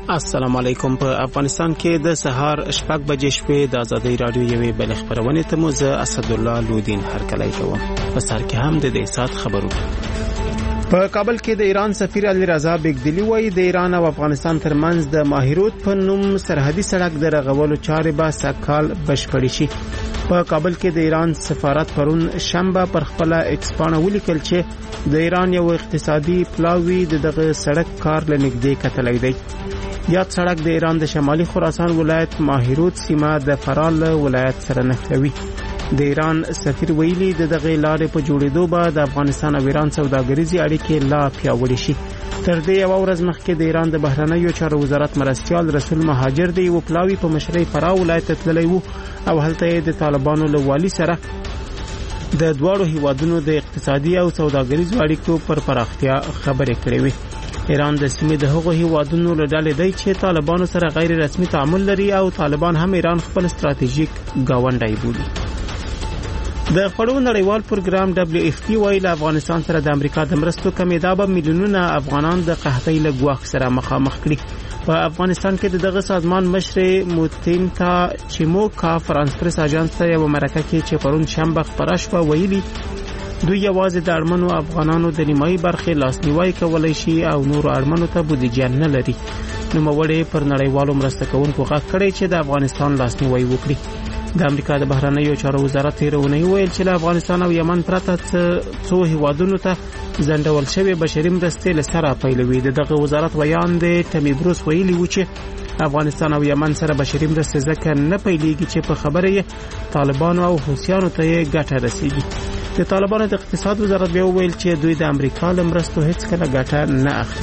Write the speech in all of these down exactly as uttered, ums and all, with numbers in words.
السلام علیکم. په افغانستان کې د سهار شپږ بجې شپې د ازادي رادیو یوې بل خبرونه ته مو زه اسد الله لودین هرکلی کوم. په سر کې هم د دې سات خبرونه. په کابل کې د ایران سفیر علي رضا بیگدلی وایي د ایران او افغانستان ترمنځ د ماهیروت په نوم سرحدي سړک د رغولو چارې به سکهال بشپړې شي. په کابل کې د ایران سفارت پرون شنبه پر خپل ایکس پاڼه ولیکل چې د ایران یو اقتصادي پلاوی دغه سړک کار لنګدې کتلای دی. یاد سړک د ایران د شمالي خراسان ولایت ماهیروت سیمه د فرال ولایت سره نښلوي. د ایران سفیر ویلي د دغه لارې په جوړېدو به د افغانستان او ایران سوداګریزي اړیکې لا پیاوړې شي. تر دې یو ورځ مخکې د ایران د بهرنیو چارو وزارت مرستیال رسول مهاجر دی و پلاوی په مشرۍ فراه ولایت تللی وو او هلته د طالبانو له والي سره د دواړو هیوادونو د اقتصادي او سوداګریزو اړیکو پر پراختیا خبرې کړې وي. ایران د سیمې د هغو هیوادونو له ډلې دی چې طالبانو سره غیر رسمي تعامل لري او طالبان هم ایران خپل ستراتیژیک گاونډی بولي. د خړو نړیوال پروګرام دبليو اف پی وایي له افغانستان سره د امریکا د مرستو کمیدا به میلیونونه افغانان د قحطۍ له ګواښ سره مخامخ کړي. په افغانستان کې دغه سازمان مشر موتینتا چیموکا فرانس پریس اژانس ته یو مرکه کې چې پرون شنبه خبره شوه ویلي دوی یوازې د اړمنو افغانانو د نیمایي برخې لاسنیوي کولای شي او نور اړمنو ته بودیجه نه لري. نوموړی پر نړیوالو مرسته کوونکو غږ کړی چې د افغانستان لاسنیوي وکړي. د امریکا د بهرنیو چارو وزارت تیرونی ویل چې له افغانستان او یمن پرته څو هیوادونو ته ځنډول شوی بشري مرستې له سره پیلوي. دغه وزارت ویان د ټمی بروس ویلي و چې افغانستان او یمن سره بشري مرستې ځکه نه پیلېږي چې په خبره یې طالبانو او حوثیانو ته یې ګټه رسیږي. د طالبانو د اقتصاد وزارت بیا ویل چې دوی د امریکا له مرستو هیڅ کله ګټه نه اخلي.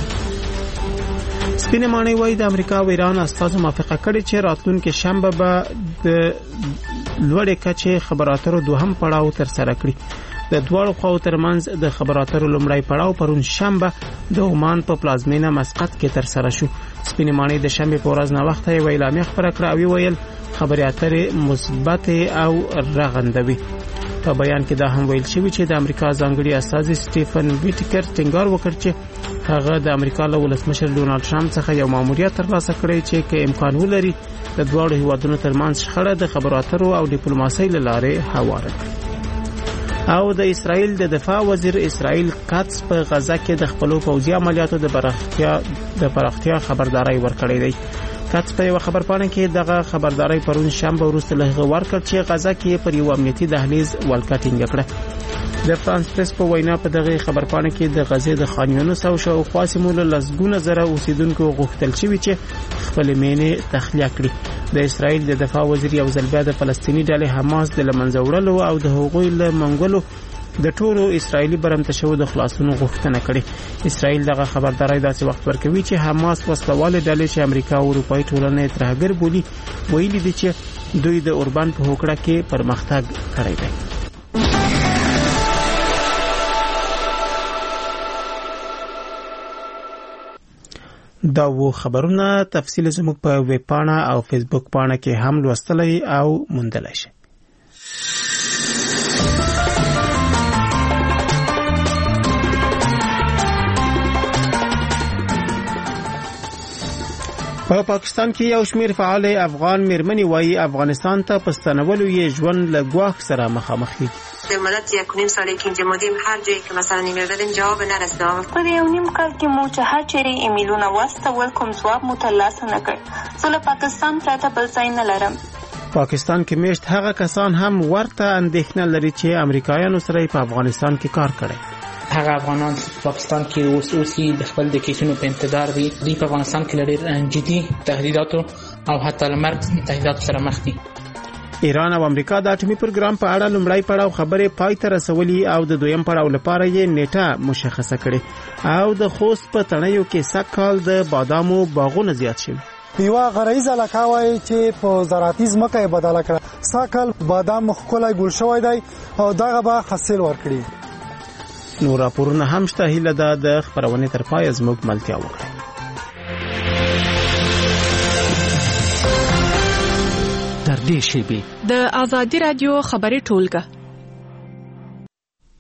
سپینې ماڼۍ وایي د امریکا او ایران استازو موافقه کړې چې راتلونکي شنبه به د لوړې کچې خبرو اترو دوهم پړاو ترسره کړي. د دواړو خواو ترمنځ د خبرو اترو لومړی پړاو پرون شنبه د عمان په پلازمینه مسقط کې ترسره شو. سپینې ماڼۍ د شنبې په ورځ ناوخته یوه اعلامیه خپره کړه او ویل خبرې اترې مثبت او رغندوي. په بیان کې دا هم ویل شوی چې د امریکا ځانګړي استازي سټیفن ویټکر ټینګار وکړ چې هغه د امریکا له ولسمشر ډونالد ټرمپ څخه یو ماموریت ترلاسه کړی چې که امکان ولري د دواړو هیوادونو ترمنځ شخړه د خبرو اترو او ډیپلوماسۍ له لارې هواره کړي. او د اسرائیل د دفاع وزیر اسرائیل کاتس په غزه کې د خپلو پوځي عملیاتو د پراختیا د پراختیا خبرداري ورکړې دی. کاتس په یو خبرپاڼه کې دغه خبرداري پرون شنبه وروسته له هغه ورکړ چې غزه کې پر یو امنیتي دهلیز ولکټینګ کړه. د فرانس پریس په وینا په دغه خبرپاڼه کې د غزې د خان یونس او شاوخوا سیمو له لسګونه زره اوسیدونکو غوښتل شوی چې خپل مینې تخلیه کړي. د اسرائیل د دفاع وزیر یو ځل بیا د فلسطینی ډلې حماس د لمنځه وړلو او د هغوی له منګولو د ټولو اسرایلی برمته شو د خلاصونو غوښتنه کړې. اسرائیل دغه خبرداري داسې وخت ورکوي چې حماس وسلواله ډلې چې امریکا او اروپאי ټولنه ترهګر بولي ویلي دي چې دوی د اوربان په هوکړه کې پرمختګ کړی دی. دا و خبرونه تفصیل زموږ په ویب پاڼه او فیسبوک پاڼه کې هم لوستلای او موندلای شئ. په پاکستان کې یو شمیر فعال افغان میرمنې وایي افغانستان ته پستانولو یې ژوند له ګواښ سره مخامخ دي. در مدت یک و نیم سالی که اینجا بودیم هر جایی که مثلا ایمیل دادیم جواب نرسیده. پر یو نیم کال کې مو چې هر چیرې ایمیلونه واستول کوم جواب مو ترلاسه نه کړ. زه له پاکستان پرته بل ځای نه لرم. پاکستان کې میشت هغه کسان هم ورته اندېښنه لري چې امریکایانو سره په افغانستان کې کار کړي. هغه افغانان په پاکستان کې اوس اوسي د خپل د کیسونو په انتظار دي. دوی په افغانستان کې لري جدي تهدیداتو او حتی لمرګ تهدیداتو سره مخ دي. ایران او امریکا د اټومي پروګرام په اړه لومړی پړاو خبرې پای ته رسولي او د دویم پړاو لپاره یې نیټه مشخصه کړې او د خوست په تڼیو کې سږکال د بادامو باغونه زیات شوي. یوه غرایزه علاقه وایي چې په زراعتي ځمکه یې بدله کړه. سږکال بادام ښکلی ګل شوی دی او دغه به حاصل ورکړي. نور راپورونه هم شته. هیله ده د خبرونې تر پایه زموږ ملتیا وکړئ. تر دې شیبې د ازادي رادیو خبري ټولګه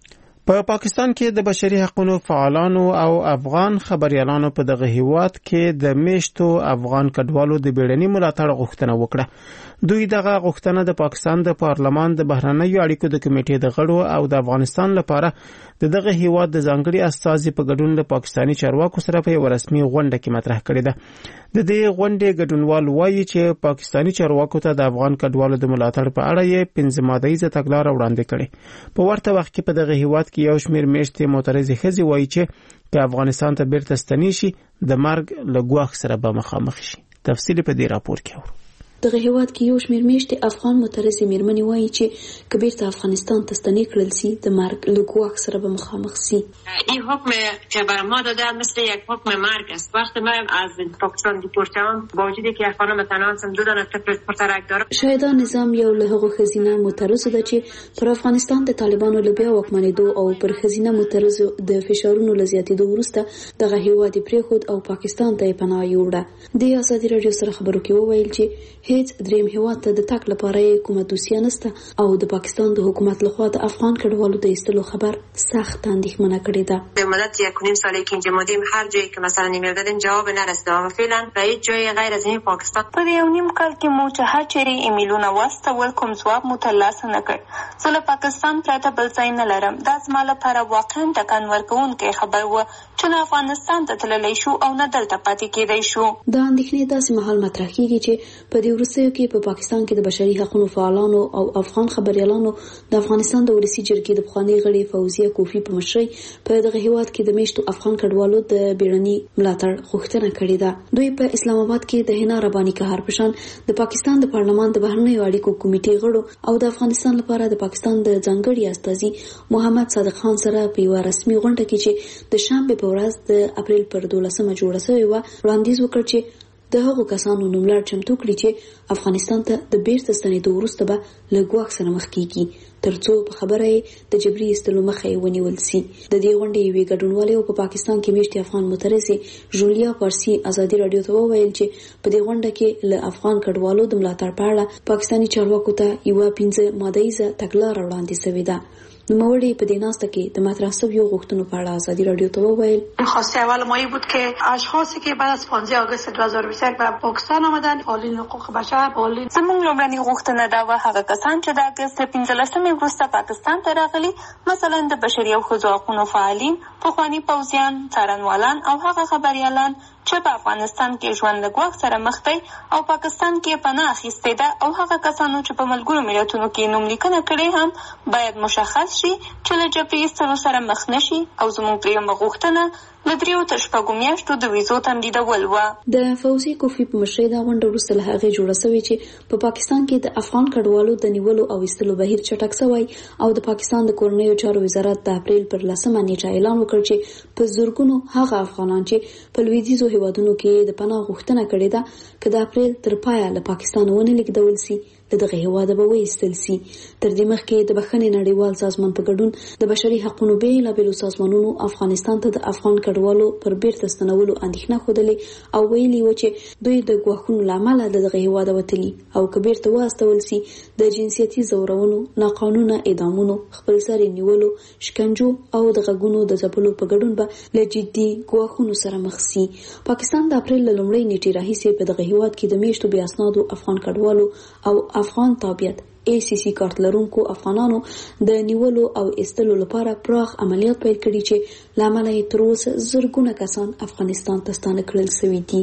په پاکستان کې د بشري حقوقو فعالانو او افغان خبريالانو په دغه هیواد کې د میشتو افغان کډوالو د بیړني ملاتړ غوښتنه وکړه. دوی دغه غوښتنه د پاکستان د پارلمان د بهرنیو اړیکو د کمیټې د غړو او د افغانستان لپاره د دغه هیواد د ځانګړي استازي په ګډون د پاکستاني چارواکو سره په یو رسمي غونډه کې مطرح کړې ده. د دې غونډې ګډونوال وایي چې پاکستاني چارواکو ته د افغان کډوالو د ملاتړ په اړه یې پنځه مادهیزه تګلاره وړاندې کړې. په ورته وخت کې په دغه هیواد کې یو شمېر میشتې معترضې ښځې وایي چې که افغانستان ته بیرته ستنې شي د مرګ له ګواښ سره به مخامخ شي. تفصیل په دې راپور کې اورو. دغه هیواد کې یو شمېر میشتې افغان معترضې میرمنې وایي چې که بیرته افغانستان ته ستنې کړل شي د مرګ له ګواښ سره به مخامخ شي. این حکم که بر ما داده مثل یک حکم مرگ است. وقتی ما از پاکستان دیپورت شدم با وجودی که خانم تنانسم دو دانه پرترک داره. شایده نظام یو له هغو ښځینه معترضو ده چې پر افغانستان د طالبانو له بیا واکمنېدو او پر ښځینه معترضو د فشارونو له زیاتېدو وروسته دغه هیواد یې پرېښود او پاکستان ته یې پناه یووړه. د ازادي راډیو سره خبرو کې وویل چې هیڅ دریم هیواد ته د تګ لپاره یې کومه دوسیه نشته او د پاکستان د حکومت لخوا د افغان کډوالو د ایستلو خبر سخت اندېښمنه کړې ده. به مدت یک و نیم سالی که اینجا بودیم هر جایی که مثلا ایمیل دادیم جواب نرسیده و فعلا به هیچ جای غیر از این پاکستان په یو نیم کال کې مو چې هر چیرې ایمیلونه واستول کوم ځواب مو ترلاسه نه کړ. زه له پاکستان پرته بل ځای نه لرم. دا زما لپاره واقعا ټکان ورکوونکی خبر و چې نه افغانستان ته تللی شو او نه دلته پاتې کېدی شو. دا اندېښنې داسې مهال مطرح کېږي چې په دې وروستیو کې په پاکستان کې د بشري حقوقو فعالانو او افغان خبريالانو د افغانستان د ولسی جرګې د پخوانی غړي فوزیه کوفی په مشرۍ په دغه هیواد کې د میشتو افغان کډوالو د بیړني ملاتړ غوښتنه کړې ده. دوی په اسلام آباد کې د حنا رباني کهار پشان د پاکستان د پارلمان د بهرنیو اړیکو کمیټې غړو او د افغانستان لپاره د پاکستان د ځانګړي استازي محمد صادق خان سره په یو رسمي غونډه کې چې د شنبه په ورځ د اپریل پر دولسمه جوړه شوې و وړاندیز وکړ چې د هغو کسانو نوملړ چمتو کړي چې افغانستان ته د بیرته ستنېدو وروسته به له ګواښ سره مخ کیږي ترڅو په خبره یې د جبري ایستلو مخه یې ونیول سي. د دې غونډې یوې ګډونوالې او په پاکستان کې میشتې افغان معترضې ژولیا پارسي ازادي راډیو ته وویل چې په دې غونډه کې له افغان کډوالو د ملاتړ په اړه پاکستاني چارواکو ته یوه پنځه مادهیزه تګلاره وړاندې شوې ده. نوموړی په دې ناسته کې د مطرح شویو غوښتنو په اړه ازادي راډیو ته وویل خواسته اول ما این بود که اشخاصی که بعد از پانزده آگوست دو هزار و بیست و یک به پاکستان آمدن فعالین حقوق بشر فعالین زموږ لومړنۍ غوښتنه دا وه هغه کسان چې د اګست پنځلسمې وروسته پاکستان ته راغلي مثلا د بشري او ښځو حقوقو فعالین پخواني پوځیان څارنوالان او هغه خبریالان چې په افغانستان کې ژوند له ګواښ سره مخ دی او پاکستان کې پناه اخیستې ده او هغه کسانو چې په ملګرو ملتونو کې نوم لیکنه کړې هم باید مشخص شي چې له جبري ایستلو سره مخ نشي. او زموږ دریمه غوښتنه له دریو تر شپږو میاشتو د ویزو تمدیدول وه. د فوزي کوفی په مشرۍ دا غونډه وروسته له هغې جوړه شوې چې په پا پاکستان کې د افغان کډوالو د نیولو او ایستلو بهیر چټک شوی او د پاکستان د کورنیو چارو وزارت د اپریل پر لسمه نیټه اعلان وکړ چې په زرګونو هغه افغانان چې په لویدیځو هیوادونو کې د پناه غوښتنه کړې ده که د اپریل تر پایه له پاکستان ونه لیږدول سي له دغه هیواده به وایستل سي. تر دې مخکې د بخښنې نړیوال سازمان په ګډون د بشري حقوقو بېلابېلو سازمانونو افغانستان ته د افغان کډوالو پر بیرته ستنولو اندېښنه ښودلې او ویلي و چې دوی د ګواښونو له امله له دغه هیواده وتلي او که بیرته واستول سي د جنسیتي ځورونو، ناقانونه اعدامونو، خپلسري نیولو، شکنجو او د غږونو د ځپلو په ګډون به له جدي ګواښونو سره مخ سي. پاکستان د اپریل له لومړۍ نیټې راهیسې په دغه هیواد کې د میاشتو بې اسنادو افغان کډوالو او افغان تابعیت ای سی سی کارت لرونکو افغانانو د نیولو او ایستلو لپاره پراخ عملیات پیل کړي چې له امله یې تر اوسه زرګونه کسان افغانستان ته ستانه کړل شوي دي.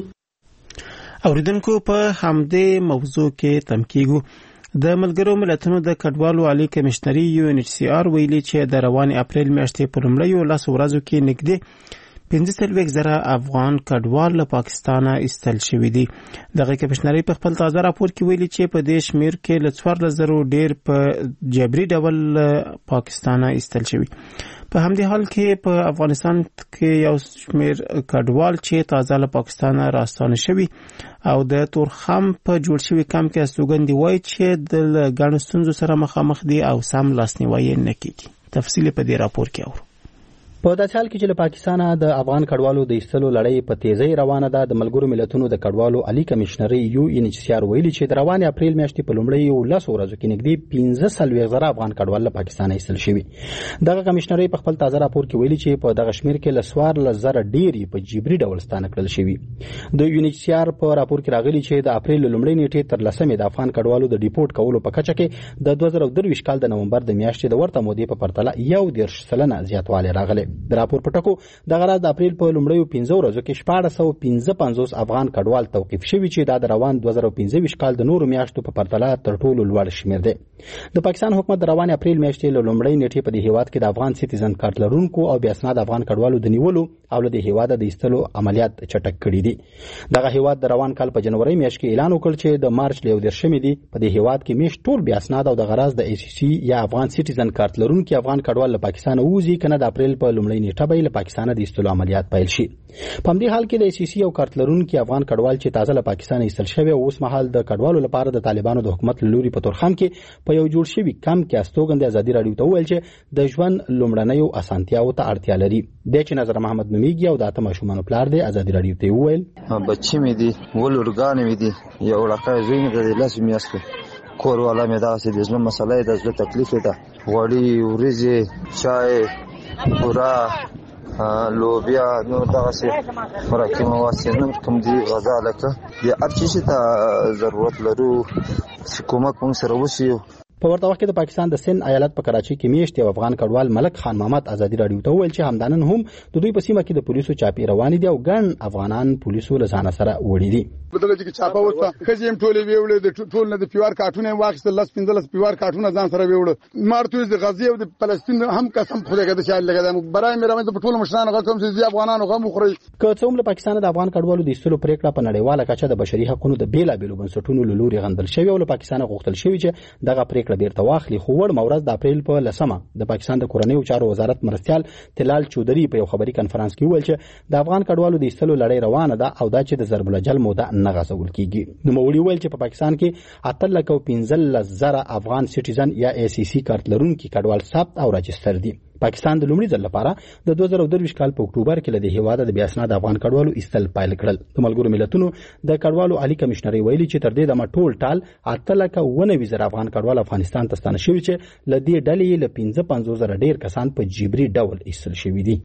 اوریدونکو په همدې موضوع کې تم کېږو. د ملګرو ملتونو د کډوالو عالی کمشنري یو ان ایچ سی آر ویلي چې د روان اپریل میاشتې په لومړیو لسو ورځو کې نږدې پنځه څلوېښت زره افغان کډوال له پاکستانه ایستل شوي دي. دغه کمشنري په خپل تازه راپور کې ویلي چې په دې شمېر کې له څوارلس زرو ډېر په جبري ډول پاکستانه ایستل شوي. په همدې حال کې په افغانستان کې یو شمېر کډوال چې تازه له پاکستانه راستانه شوي او د تورخم په جوړ شوي کمپ کې استوګن دي وایي چې د ګڼو ستونزو سره مخامخ دي او سم لاسنیوی نه کېږي. تفصیل په دې راپور کې اورو. په داسې حال کې چې له پاکستانه د افغان کډوالو د ایستلو لړۍ په تیزۍ روانه ده، د ملګرو ملتونو د کډوالو عالی کمشنري یو ان ایچ سی آر ویلي چې د روانې اپریل میاشتې په لومړیو لسو ورځو کې نږدې پنځه څلوېښت زره افغان کډوال له پاکستانه ایستل شوي. دغه کمشنري په خپل تازه راپور کې ویلي چې په دغه شمېر کې له څوارلس زره ډېر په جبري ډول ستانه کړل شوي. د یو ان ایچ سی آر په راپور کې راغلي چې د اپریل لومړۍ نیټې تر لسمې د افغان کډوالو د ډیپورټ کولو په کچه کې د دوه زره درویشت کال د نومبر د میاشتې د ورته مودې په پرتله یو دېرش سلنه زیاتوالی راغلی. د راپور په ټکو دغه راز د اپریل په لومړیو پنځه ورځو کې شپاړس سوه پنځه پنځوس افغان کډوال توقیف شوي چې دا د روان دوه زره پنځه ویشت کال د نورو میاشتو په پرتله تر ټولو لوړ شمېر دی. د پاکستان حکومت د روانې اپریل میاشتې له لومړۍ نیټې په دې هیواد کې د افغان سیټیزن کارت لرونکو او بې اسناده افغان کډوالو د نیولو او له دې هیواده د ایستلو عملیات چټک کړي دي. دغه هیواد د روان کال په جنوري میاشت کې اعلان وکړ چې د مارچ له یو دېرشمې دی په دې هیواد کې میاشت ټول بې اسناده او د غرض د ای سی سی یا افغان سیټیزن کارت لرونکي افغان کډوال له پاکستانه ووځي، کنه د اپریل په لومړۍ نیټه به له پاکستانه د ایستلو عملیات پیل شي. په همدې حال کې د ای سی سی او کارت لرونکي افغان کډوال چې تازه له پاکستانه ایستل شوی او اوس مهال د کډوالو لپاره د طالبانو د حکومت له لوري په تورخم کې په یو جوړ شوي کمپ کې استوګن د ازادي راډیو ته وویل چې د ژوند لومړنیو اسانتیاوو ته اړتیا لري. د چې نظر محمد نومیږي او د اته ماشومانو پلار دی ازادي راډیو ته وویل بچی مې دي ولورګان مې دي یو لکه زوی مې د لاس میاشتې کور والا مې دا چې د ژوند مسله ده، د تکلیف ده، غوړي ورځې چای پورا لوبیا نور دغه څه خوراکي مواد نور کوم دي غذا لکه یا هر چیز ته ضرورت لرو چې کومک موږ سره وشي. په ورته وخت کې د پاکستان د سند ایالت په کراچۍ کې میشت یو افغان کډوال ملک خان محمد ازادي راډیو ته وویل چې همدانن هم د دوی په سیمه کې د پولیسو چاپی روان دي او ګڼ افغانان پولیسو له ځان سره وړي دي. بدل چې چاپه وسه خځم ټولې ویولې د ټول نه د پیوار کارټونه واخیستل، لاس پنځلس پیوار کارټونه ځان سره ویوړ. مارتوز د غزې او د فلسطین هم قسم خدای کده چې لګیدم برای مې راوند په ټول مشرانو غوښتم چې افغانانو غو مخري. که څوم له پاکستان د افغان کډوالو د ایستلو پریکړه په نړیواله کچه د بشري حقوقو د بیلا بیلو بنسټونو له لوري غندل شوی او له پاکستان غوښتل شوی چې دغه پریکړه بیرته واخلي. خو وړ مورز د اپریل په لسمه د پاکستان د کورنیو چارو وزارت مرستيال تلال چودري په یو خبري کانفرنس کې ویل چې د افغان کډوالو د ایستلو لړۍ روانه ده او دا چې د ضرب الجل موده نه غځول کیږي. نو مولوی ویل چې په پاکستان کې اته لکه پنځلس زره افغان سیټیزن یا ای سی سی کارت لرونکي کډوال ثبت او راجستر دي. پاکستان د لومړي ځل لپاره د دوه زره درویشت کال په اکتوبر کې له دې هیواده د بې اسناده افغان کډوالو ایستل پیل کړل. د ملګرو ملتونو د کډوالو عالی کمشنري ویلي چې تر دې دمه ټول ټال اته لکه اوه نوي زره افغان کډوال افغانستان ته ستانه شوي چې له دې ډلې له پنځه پنځوس زره ډېر کسان په جبري ډول ایستل شوي دي.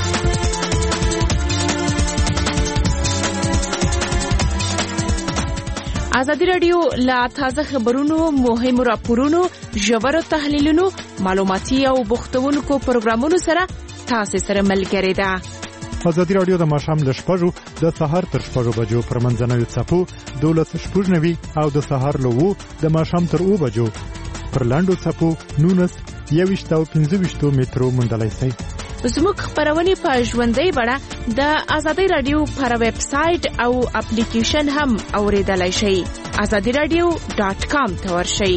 ازادي راډیو لا تازه خبرونو، مهمو راپورونو، ژورو تحلیلونو، معلوماتي او بوختونکو پروګرامونو سره تاسو سره ملګری ده. ازادي راډیو د ماښام له شپږو د سهار تر شپږو بجو پر منځنوي څپو دولس شپږ نوي او د سهار له اوو د ماښام تر اوو بجو پر لاندو څپو نونس یوویشت او پنځه ویشتو مترو موندلی شئ. زموږ خبرونه په ژوندۍ بڼه د ازادي راډیو پر ویب سټ او اپلیکیشن هم اوریدلای شئ. ازادي راډیو ډاٹ کام ته ورشئ.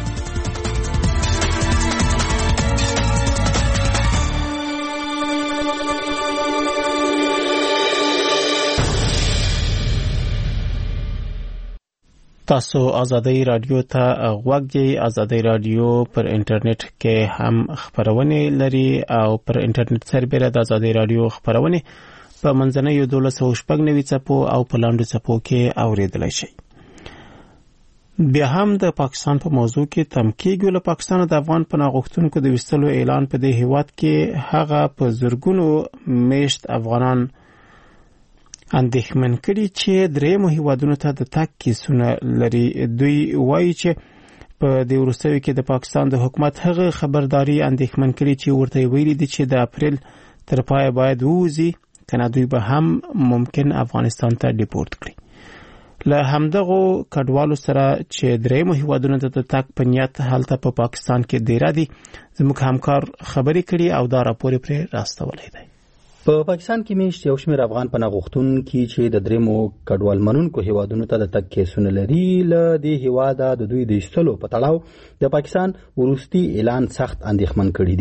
تاسو ازادي رادیو ته غوږ یې. ازادي رادیو پر انټرنیټ کې هم خبرونه لري او پر انټرنیټ سربېره د ازادي رادیو خبرونه په منځنیو دولس او شپږ نوي څپو او په لاندو څپو کې اوریدلای شئ. بیا هم د پاکستان په موضوع کې تم کېږي. له پاکستان د افغان پناه غوښتونکو د وستلو اعلان په دې هیواد کې هغه په زرګونو میشت افغانان اندېښمن کړي چې درېیمو هیوادونو ته د تګ کیسونه لري. دوی وایي چې په دې وروستیو کې د پاکستان د حکومت هغه خبرداري اندېښمن کړي چې ورته ویلي دي چې د اپریل تر پایه باید ووځي، کنه دوی به هم ممکن افغانستان ته ډیپورټ کړي. له همدغو کډوالو سره چې درېیمو هیوادونو ته د تګ په نیت هلته په پاکستان کې دیره دي زموږ همکار خبرې کړي او دا راپور پرې راستولی دی. په پاکستان کې میشت یو شمېر افغان پناه غوښتونکي چې د درېیمو کډوال منونکو هیوادونو ته د تګ کیسونه لري له دې هیواده د دوی د ایستلو په تړاو د پاکستان وروستي اعلان سخت اندېښمن کړي دي.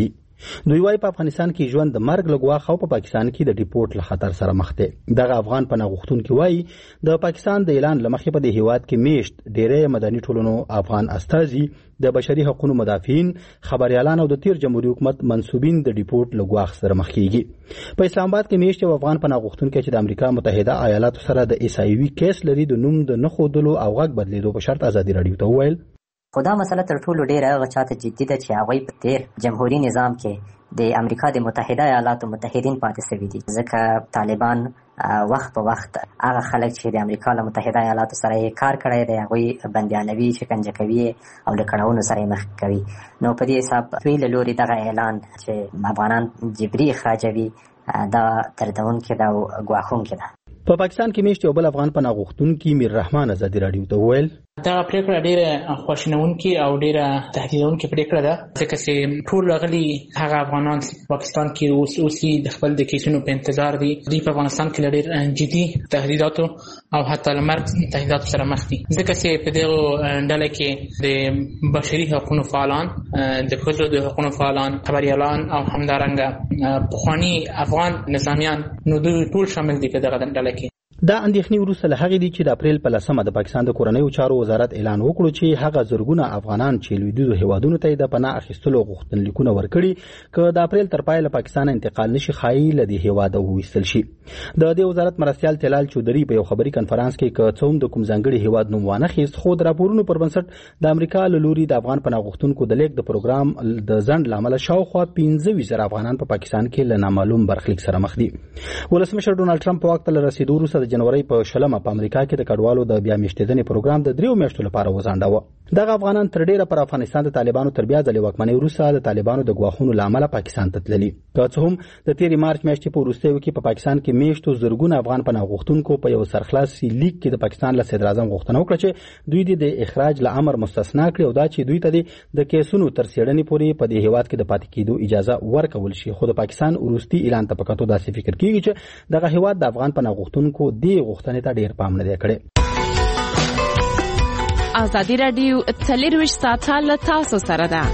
دوی وايي په افغانستان کې ژوند د مرګ له ګواښ او په پاکستان کې د ډیپورټ له خطر سره مخ دي. دغه افغان پناه غوښتونکي وايي د پاکستان د اعلان لمخې په دې هیواد کې میشت ډېری مدني ټولنو افغان استازي د بشري حقوقو مدافعین خبريالان او د تیر جمهوریت حکومت منسوبین د ډیپورټ له ګواښ سره مخ کیږي. په اسلام آباد کې میشت افغان پناه غوښتونکي چې د امریکا متحده ایالاتو سره د ایس آی وی کیس لري د نوم د نخودلو او غږ بدلیدو په شرط ازادي راډیو ته وویل خو دا مسله تر ټولو ډیره هغه چاته جدي ده چې هغوی په تیر جمهوري نظام کې د امریکا د متحده ایالاتو متحدین پاتې شوي دي، ځکه طالبان وخت په وخت هغه خلک چې د امریکا له متحده ایالاتو سره یې کار کړی دی هغوی بندیانوي، شکنجه کوي او له کړاوونو سره یې مخ کوي. نو په دې حساب دوی له لوري دغه اعلان چې افغانان جبري اخراجوي دا دردونکی ده او ګواښونکی ده. په پاکستان کې میشت یو بل افغان پناه غوښتونکي میر رحمان ازادي راډیو ته وویل دغه پریکړه ډیره خواشینونکې او ډیره تهدیدونکې پریکړه ده، ځکه چې ټول راغلي هغه افغانان چې په پاکستان کې اوس اوسي د خپل د کیسونو په انتظار دي. دوی په افغانستان کې له ډېر جدي تهدیداتو او حتی له مرګ تهدیداتو سره مخ دي، ځکه چې په دغه ډله کې د بشري حقوقو فعالان، د ښځو د حقوقو فعالان، خبریالان او همدارنګه پخواني افغان نظامیان نو دوی ټول شامل دي په دغه ډله کې. دا اندېښنې وروسته له هغې دي چې د اپریل په لسمه د پاکستان د کورنیو چارو وزارت اعلان وکړو چې هغه زرګونه افغانان چې لویدیځو هیوادونو ته د پناه اخیستلو غوښتنلیکونه ورکړي که د اپریل تر پایه له پاکستان انتقال نشي ښایي له دې هیواده وویستل شي. د دې وزارت مرستیال تلال چودري په یو خبري کنفرانس کې که څه هم د کوم ځانګړي هیواد نوم وانخیست، خو د راپورونو پر بنسټ د امریکا له لوري د افغان پناه غوښتونکو د لیږد د پروګرام د ځنډ له امله شاوخوا پنځه ویشت زره افغانان په پاکستان کې له نامعلوم برخلیک سره مخ دي. ولسمشر ډونالډ ټرمپ په واک ته رسیدو وروسته د جنوري په شلمه په امریکا کې د کډوالو د بیا میشتېدنې پروګرام د دریو میاشتو لپاره وځنډاوه. دغه افغانان تر ډیره پر افغانستان د طالبانو تر بیا ځلې واکمنۍ وروسته د طالبانو د ګواښونو له امله پاکستان ته تللي. که څه هم د تېرې مارچ میاشتې په وروستیو کې په پاکستان کې میشتو زرګونه افغان پناه غوښتونکو په یو سرخلاصي لیک کې د پاکستان له صدراعظم غوښتنه وکړه چې دوی د اخراج له امر مستثنا کړي او دا چې دوی ته د کیسونو تر څېړنې پورې په دې هیواد کې د پاتې کېدو اجازه ورکول شي. خو د پاکستان وروستي اعلان ته په کتو داسې فکر کېږي چې دغه هیواد د افغان پناه غوښتونکو دې غوښتنې ته ډېر پام نه دی کړی. ازادي راډیو څلرویشت ساعته له تاسو سره ده.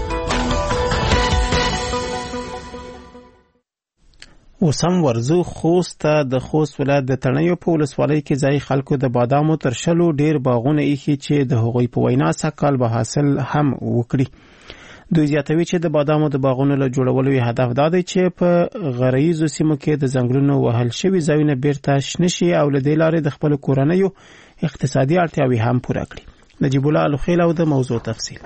اوس هم ورزو خوست ته د خوست ولایت د تڼیو په ولسوالۍ کې ځای خلکو د بادامو تر شلو ډیر باغونه ایښي چې د هغوی په وینا سږکال به حاصل هم وکړي. دوی زیاتوي چې د بادامو د باغونو له جوړولو یې هدف دا دی چې په غرایزو سیمو کې د ځنګلونو وهل شوي ځایونه بیرته شنه شي او له دې لارې د خپلو کورنیو اقتصادي اړتیاوې هم پوره کړي. نجیب الله الخیل او د موضوع تفصیل.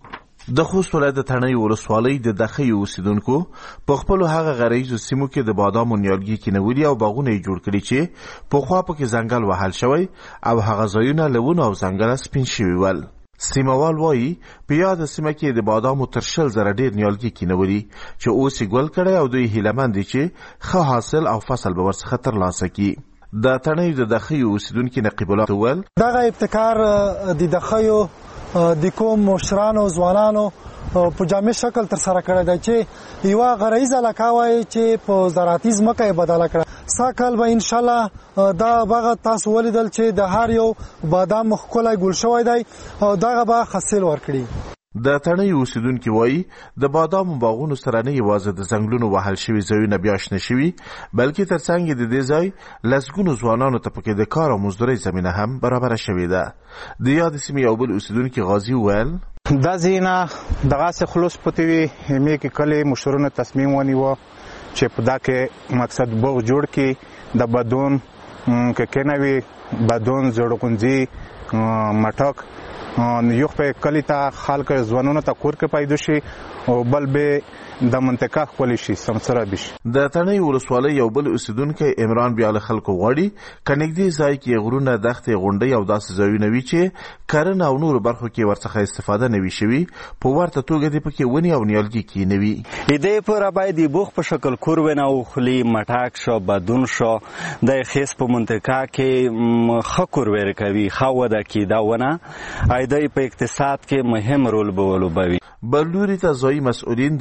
د خوست ولایت د تڼیو ولسوالۍ د دخیو اوسیدونکو په خپلو هغه غرایزو سیمو کې د بادامو نیالګي کینولي او باغونه یې جوړ کړي چې پخوا پکې ځنګل وهل شوی او هغه ځایونه له ونو او ځنګله سپین شوي ول. سیموال وایي په یاده سیمه کې د بادامو تر شل زره ډېر نیالګي کینولي چې اوس یې ګل کړی او دوی هیلهمند دي چې ښه حاصل او فصل به ورڅخه ترلاسه کړي. د تڼیو د دخیو اوسیدونکي نقیب الله وویل دغه ابتکار د دخیو د کوم مشرانو ځوانانو په جامع شکل تر سره کړی دی چې یوه غرایزه علاقه وایي چې په زراعتي ځمکه یې بدله کړه. سږکال به انشاءالله دا باغ تاسو ولیدل چې د هر یو بادام ښکلی ګل شوی دی او دغه به حاصل ورکړي. د تڼیو اوسیدونکي وایي د بادامو باغونو سره نه یوازې د ځنګلونو وهل شوي ځایونه بیا شنه شوي بلکې تر څنګ د دې ځای لسګونو ځوانانو ته پکې د کار او مزدورۍ زمینه هم برابره شوې ده. د یادې سیمې یو بل اوسیدونکي غازي وویل دا ځایونه دغسې خلوص پوتې وي همې کې کلي مشرونو تصمیم ونیوه چې په دا کې مقصد باغ جوړ کړي د بدون که کینوي بدون زړګونځي مټک یو په کلی ته خلک ځوانونو ته کور کې پیدا شي او بل به د منطقه خپل شي سمسره بشي. د تڼیو ولسوالۍ یو بل اوسیدونکی عمران بیا له خلکو غواړي که نږدې ځای کې غرونه دښتې غونډۍ او داسې ځایونه وي چې کرنه او نورو برخو کې ورڅخه استفاده نه وي شوي په ورته توګه دې پکې ونې او نیالګي کینوي. دې پوره باید د بوخ په شکل کور ونوخلي مټاک شو بدون شو د خیس په منطقه کې ښه کور ورکوي ښه وده کړي دا ونه ایدای په اقتصاد کې مهم رول به ولوبوي. بل لوري ته ځایي مسؤلین د تڼیو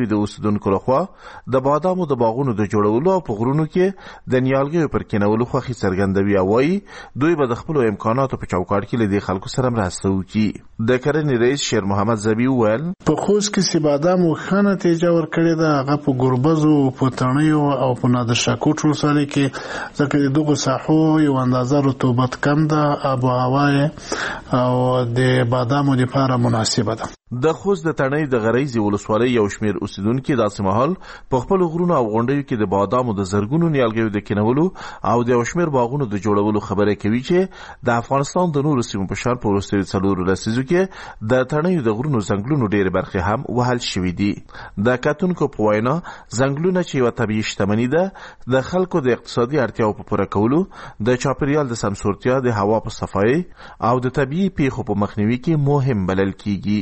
شوي د اوسیدونکو لخوا د بادامو د باغونو د جوړولو او په غرونو کې د نیالګیو پر کینولو خوښي څرګندوي او وایي دوی به د خپلو امکاناتو په چوکاټ کې له دې خلکو سره مرسته وکړي. د کرنې رئیس شیر محمد زبی وویل په خوست کې چې بادامو ښه نتیجه ورکړې ده هغه په ګربزو په تڼیو او په نادر شاه کوټ ولسوالۍ کې ځکه د دغو ساحو یو اندازه رطوبت کم ده آب و هوا او د بادامو لپاره مناسبه ده. د خوست د تڼۍ د غریزي ولسوالۍ یو شمېر اوسیدونکي داسې مهال په خپلو غرونو او غونډیو کې د بادامو د زرګونو نیالګیو د کینولو او د یو شمېر باغونو د جوړولو خبرې کوي چې د افغانستان د نورو سیمو په شان په وروستیو څلورو لسیزو کې د تڼیو د غرونو ځنګلونو ډېرې برخې هم وهل شوي دي. د کتونکو په وینا ځنګلونه چې یوه طبیعي شتمني ده د خلکو د اقتصادي اړتیاو په پوره کولو، د چاپیریال د سمسورتیا، د هوا په صفایي او د طبیعي پیښو په مخنیوي کې مهم بلل کیږي.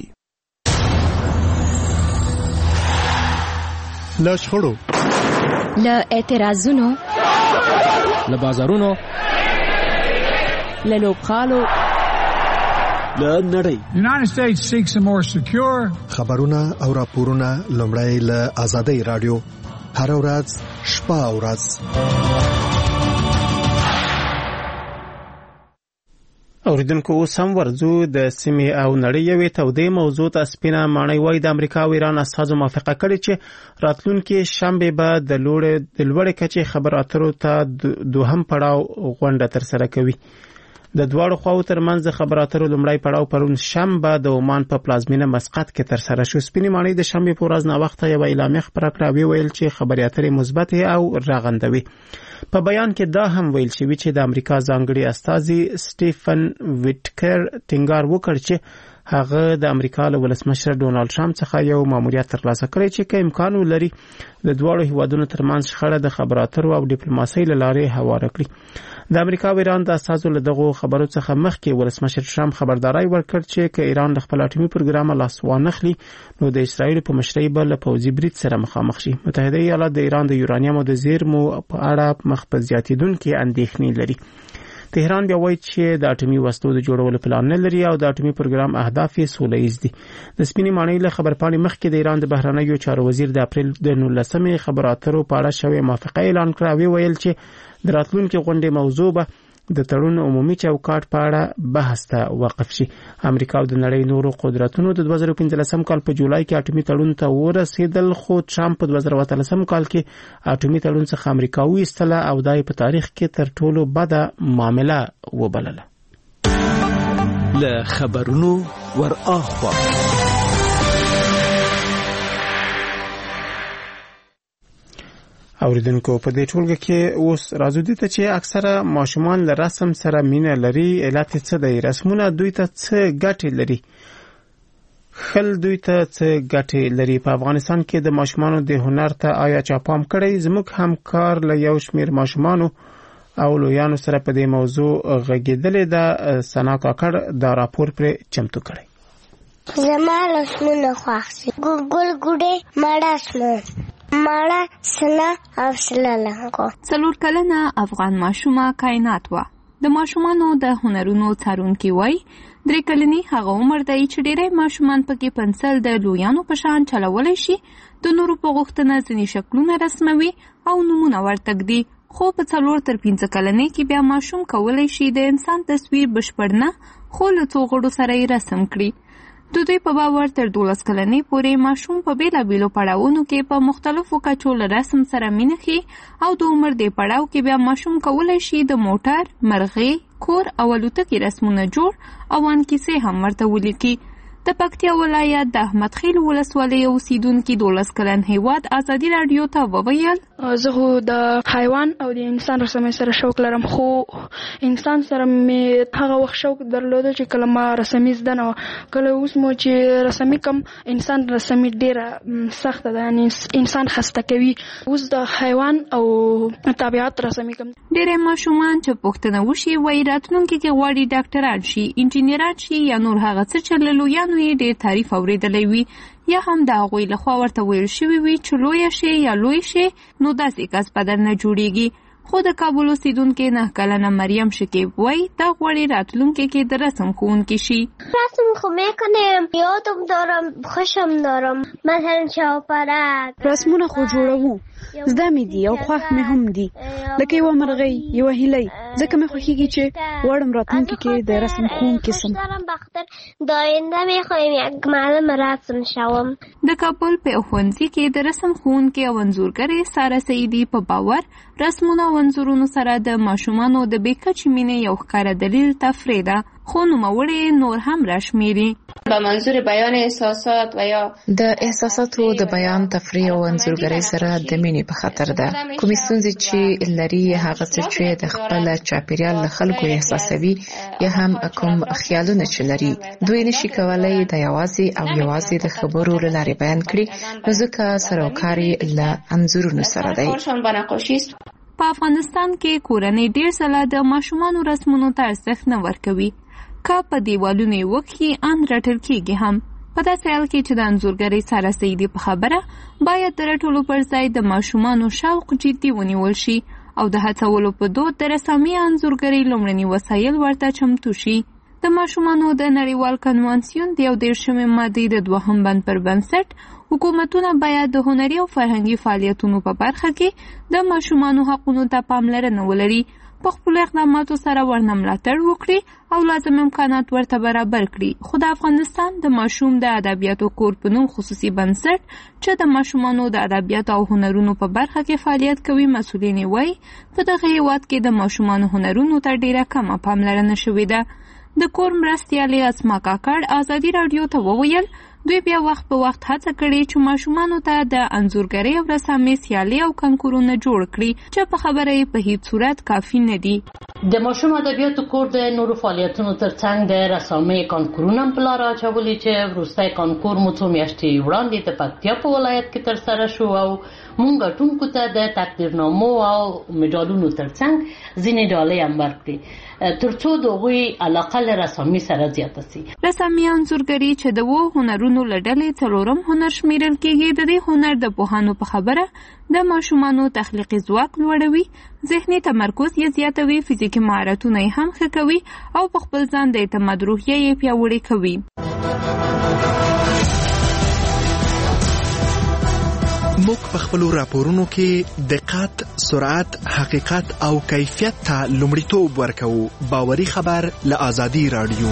له شخړو، له اعتراضونو، له بازارونو، له لوبغالو، له نړۍ. United States seeks a more secure. خبرونه او راپورونه لومړی له آزادۍ رادیو هر ورځ شپه او ورځ. اوریدونکو اوس هم ورځو د سیمې او نړۍ یوې تودې موضوع ته سپینه ماڼۍ وایي د امریکا او ایران استازو موافقه کړې چې راتلونکي شنبې به د لوړې کچې خبرو اترو ته دوهم پړاو غونډه ترسره کوي. د دواړو خواو ترمنځ د خبرو اترو لومړی پړاو پرون شنبه د عمان په پلازمینه مسقط کې ترسره شو. سپینې ماڼۍ د شنبې په ورځ ناوخته یوه اعلامیه خپره کړه او ویل چې خبرې اترې مثبتې او رغندوي. په بیان کې دا هم ویل شوی چې د امریکا ځانګړي استازي سټیفن ویټکر ټینګار وکړ چې هغه د امریکا له ولسمشر ډونالد ټرمپ څخه یو ماموریت ترلاسه کړی چې که امکان ولري د دواړو هیوادونو ترمنځ شخړه د خبرو اترو او ډیپلوماسۍ له لارې هواره کړي. د امریکا او ایران د استازو له دغو خبرو څخه مخکې ولسمشر ټرمپ خبرداري ورکړ چې که ایران د خپل اټومي پروګرام لاس وانخلي نو د اسرایل په مشرۍ به له پوځي برید سره مخامخ شي. متحده ایالات د ایران د یورانیم او د زیرمو په اړه مخ په زیاتېدونکې اندېښنې لري. تهران بیا وایي چې د اټومي وسلو د جوړولو پلان نه لري او د اټومي پروګرام اهداف یې سوله ییز دي. د سپینې ماڼۍ له خبرپاڼې مخکې د ایران د بهرنیو چارو وزیر د اپریل د نولسمې خبرو اترو په اړه شوې موافقه اعلان کړه او ویل چې د راتلونکي غونډې موضوع به د تړون عمومي چوکاټ په اړه بحث ته وقف شي. امریکا او د نړۍ نورو قدرتونو د دوه زره پنځلسم کال په جولای کې اټومي تړون ته ورسېدل، خو ټرمپ په دوه زره اتلسم کال کې اټومي تړون څخه امریکا وایستله او دا په تاریخ کې تر ټولو بده معامله وبلله. له خبرونو ور اخوا اوریدونکو په دې ټولګه کې اوس راځو دي ته چې اکثره ماشومان له رسم سره مینه لري. علت څه دی؟ رسمونه دوی ته څه ګټې لري؟ خل دوی ته څه ګټې لري؟ په افغانستان کې د ماشومانو د هنر ته آیا چا پام کړی؟ زموږ همکار له یو شمېر ماشومانو او لویانو سره په دې موضوع غږېدلې ده. ثنا کاکړ دا راپور پرې چمتو کړی. زما رسمونه خوښ دي. ګل ګوډې مړه شمه ماړه سنا او سلالنګو. څلور کلنه افغان ماشومه کائنات وا د ماشومانو د هنرونو څارونکي وای درې کلنی هغه عمر دی چې ډېری ماشومان پکې پنسل د لویانو په شان چلولای شي، د نورو په غوښتنه ځینې شکلونه رسموي او نمونه ورته ږدي. خو په څلور تر پنځه کلنۍ کې بیا ماشوم کولی شي د انسان تصویر بشپړ نه خو له څو غړو سره یې رسم کړي. د دوی په باور تر دولس کلنۍ پورې ماشوم په بیلابیلو پړاوونو کې په مختلفو کچو له رسم سره مینه ښيي او د عمر دې پړاو کې بیا ماشوم کولی شي د موټر، مرغۍ، کور او الوتکې رسمونه جوړ او انکیسې هم ورته ولیکي. د پکتیا ولایت د احمد خیل ولسوالۍ اوسیدونکي دولس کلن هیواد ازادي رادیو ته وویل زه خو د حیوان او د انسان رسمۍ سره شوق لرم، خو انسان سره مې هغه وخت شوق درلوده چې کله ما رسمۍ زده نه وه. کله اوس مو چې رسمۍ کوم انسان رسمۍ ډېره سخته ده، یعنې انسان خسته کوي. اوس د حیوان او طبیعت رسمۍ کوم. ډېری ماشومان چې پوښتنه وشي وایي راتلونکي کې غواړي ډاکټران شي، انجینران شي یا نور هغه څه چې له لویانو یې ډېر تعریف اورېدلی وي یا هم د هغوی لخوا ورته ویل شوي وي چې لویه شي یا لوی شي نو داسې کس په درنه جوړیږي. خو د کابل اوسیدونکې نه کلنه مریم شکیب وایي دا غواړي راتلونکي کې د رسم ښوونکې شي. رسم خو میکنم، یادم دارم، خوشم دارم، مثلا شاپرک رسمونه خو جوړوو، زده مې دي او خوښ مې هم دي، لکه یوه مرغۍ، یوه هیلۍ. ځکه مې خوښېږي چې غواړم راتلونکي کې د رسم ښوونکې سم. د آینده میخوایم یک معلم رسم شوم. د کابل په ښوونځي کې د رسم ښوونکې او انځورګرې ساره سعیدي په باور رسمونه او انځورونو سره د ماشومانو د بې کچې مینې یو ښکاره دلیل تفریح ده، خو نوموړی نور هم راشمیري. به منظور بیان احساسات و یا د احساساتو د بیان، تفریح او انځورګرۍ سره د مینې په خاطر ده. کومې ستونزې چې لري، هغه څه چې د خپل چاپیریال له خلکو احساسوي یا هم کوم خیالونه چې لري، دوی نشي کولای د یوازې او یوازې د خبرو له لارې بیان کړي، نو ځکه سروکار یې له انځورونو سره دی. په افغانستان کې کورنۍ ډېر ځله د ماشومانو رسمونو ته ارزښت نه ورکوي. که په دیوالونو یې وکړي ان رټل کېږي هم. په داسې حال کې چې د انځورګرۍ ساره سعیدي په خبره باید د رټلو پر ځای د ماشومانو شوق جدي ونیول شي او د هڅولو په دود د رسامي انځورګرۍ لومړني وسایل ورته چمتو شي. د ماشومانو د نړیوال کنوانسیون د یو دېرشمې مادې د دوهم بند پر بنسټ حکومتونه باید د هنري او فرهنګي فعالیتونو په برخه کې د ماشومانو حقونو ته پاملرنه ولري، په خپلو اقداماتو سره ورنه ملاتړ وکړي او لازم امکانات ورته برابر کړي. خو د افغانستان د ماشوم د ادبیاتو کور په نوم خصوصي بنسټ چې د ماشومانو د ادبیاتو او هنرونو په برخه کې فعالیت کوي مسؤلین وایي په دغه هیواد کې د ماشومانو هنرونو ته ډیره کمه پاملرنه شوې ده. د کور مرستیالې اسما کاکړ ازادي راډیو ته وویل دوی بیا وخت په وخت هڅه کړې چې ماشومانو ته د انځورګرۍ او رسامۍ سیالۍ او کنکورونه جوړ کړي، چې په خبره یې په هیڅ صورت کافي نه دي. د ماشوم ادبیاتو کور د نورو فعالیتونو ترڅنګ د رسامۍ کنکورونه هم په لاره اچولي چې وروستی کنکور مو څو میاشتې وړاندې د پکتیا په ولایت کې ترسره شو او موږ ګټونکو ته د تقدیرنامو او مډالونو ترڅنګ ځینې ډالۍ هم ورکړې ترڅو د هغوی علاقه له رسامۍ سره زیاته سي. رسامي انځورګري چې د اوو هنرونو له ډلې څلورم هنر شمیرل کېږي، د دې هنر د پوهانو په خبره د ماشومانو تخلیقي ځواک لوړوي، ذهني تمرکز یې زیاتوي، فزیکي مهارتونه یې هم ښه کوي او په خپل ځان د اعتماد روحیه یې پیاوړې کوي. موږ په خپلو راپورونو کې دقت، سرعت، حقیقت او کیفیت ته لومړیتوب ورکوو. باوري خبر له آزادي راډیو.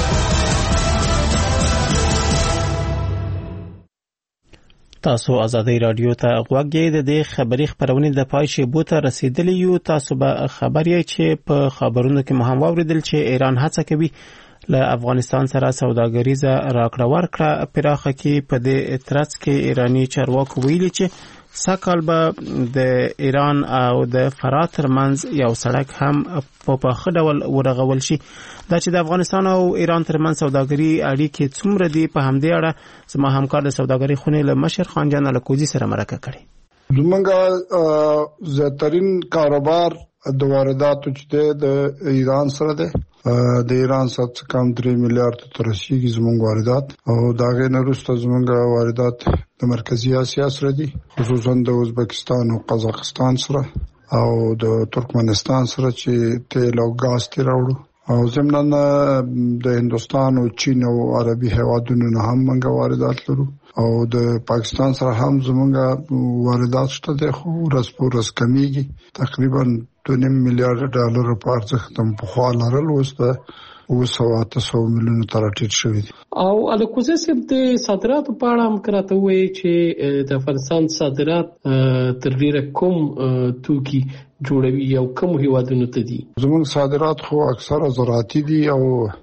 تاسو آزادي راډیو ته غوږ یې د دې خبري خبرونه د پای شیبو ته رسیدلی یو. تاسو به خبر یې چې په خبرونو کې مهم واوریدل چې ایران هڅه کوي له افغانستان سره سوداګریزه راکړه ورکړه پراخه کې. په دې ترڅ کې ایرانی چارواکو ویلي چې سکهال به د ایران او د فرات ترمنځ یو سړک هم په پاخه ډول ورغول شي. دا چې د افغانستان او ایران ترمنځ سوداګري اړیکې څومره دي، په همدې اړه زما همکار د سوداګري خونې له مشر خان جان الکوزي سره مرکه کړې. زمونږ زیاترین کاروبار د وارداتو چې د ایران سره ده، د ایران څخه کم درې میلیارډ ته رسیدي زموږ واردات، او دا غیر نه وروسته زموږ واردات د مرکزی اسیا سره دي، خصوصا د ازبکستان او قزاقستان سره او د ترکمنستان سره چې تیل او غاز تی راوړو، او زمونږ د هندستان او چین او عربي هیوادونو نه هم موږ واردات لرو، او د پاکستان سره هم زموږ واردات شته دي، خو ورځ په ورځ کمیږي. تقریبا دوه نیم میلیارډ ډالر په ارزښت هم په خوا لرل اوس د اوه سوه اته سوه میلیونو ته راټیټ شوي دي. او الکوزي صاحب د صادراتو په اړه هم کراته وایي چې د افغانستان صادرات تر ډیره کوم توکي جوړوي او کوم هیوادونو ته دي؟ زموږ صادرات خو اکثره زراعتي دي او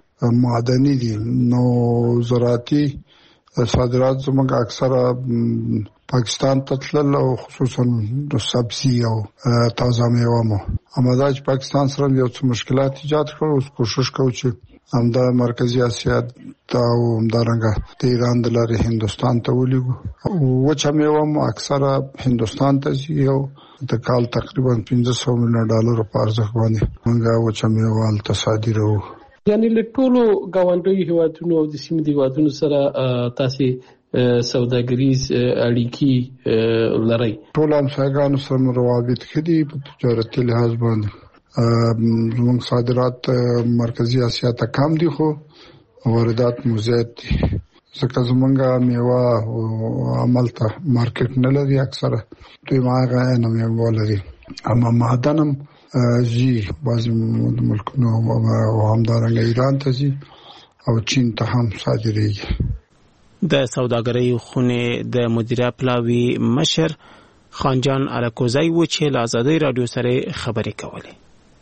معدني دي. نو زراعتي صادرات زموږ اکثره پاکستان ته تلل او خصوصا د سبزي او تازه میوه مو. اما دا چې پاکستان سره یو څه مشکلات ایجاد کړو، اوس کوشش کوو چې همدا مرکزی اسیا ته او همدارنګه د ایران د لارې هندستان ته ولېږو. وچه میوه مو اکثره هندستان ته ځي، او د کال تقریبا پنځه سوه میلیونه ډالرو په ارزښت باندې موږ وچه میوه هلته صادروو. یعنی له ټولو ګاونډیو هیوادونو او د سیمې د هیوادونو سره تاسې سوداګریز اړیکې لري؟ ټول همسایګانو سره روابط کړي په تجارتي لحاظ باندې. زموږ صادرات مرکزی اسیا ته کم دي خو واردات مو زیات دي، ځکه زمونږ میوه عمل ته مارکیټ نه لري، اکثره دوی ماغه نه میوه لري. اما معدنم زی بعضی ملکونو او همدارنګه ایران ته زی او چین ته هم صادریږي. د سوداګرۍ خونې د مدیره پلاوي مشر خانجان الکوزی و چې له آزادۍ رادیو سره خبرې کولې.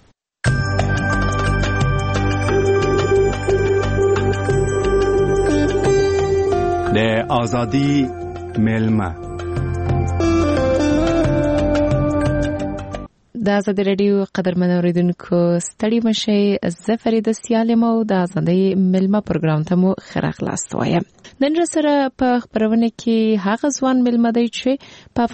د آزادی ملما د آزادۍ رادیو قدرمن اوریدونکو ستړي مشي، زه فریده سیالم او د آزادۍ ملما پروګرام ته مو ښه راغلاست وایم. نن سره په خبرونه کې هغه ځوان ملما دی چې په